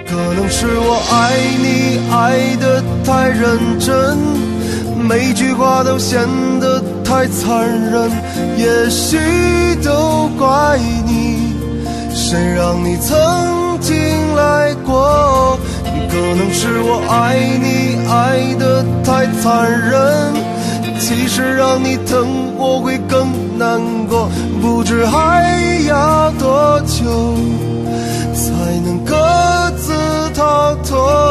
可能是我爱你爱得太认真，每句话都显得太残忍，也许都怪你，谁让你曾经来过。可能是我爱你爱得太残忍，其实让你疼我会更难过，不知还要多久才能各自逃脱。